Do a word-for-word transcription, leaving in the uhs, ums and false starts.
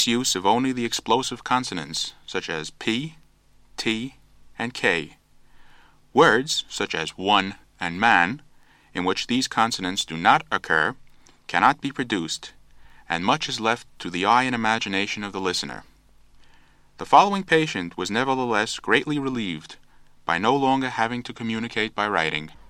use of only the explosive consonants, such as P, T, and K. Words, such as one and man, in which these consonants do not occur, cannot be produced, and much is left to the eye and imagination of the listener. The following patient was nevertheless greatly relieved by no longer having to communicate by writing.